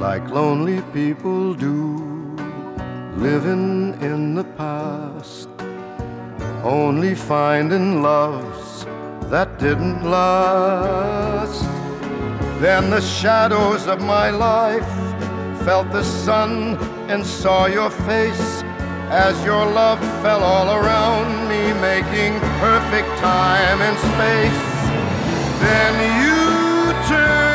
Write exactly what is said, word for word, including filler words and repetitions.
like lonely people do, living in the past, only finding loves that didn't last. Then the shadows of my life felt the sun and saw your face as your love fell all around me, making perfect time and space. Then you turned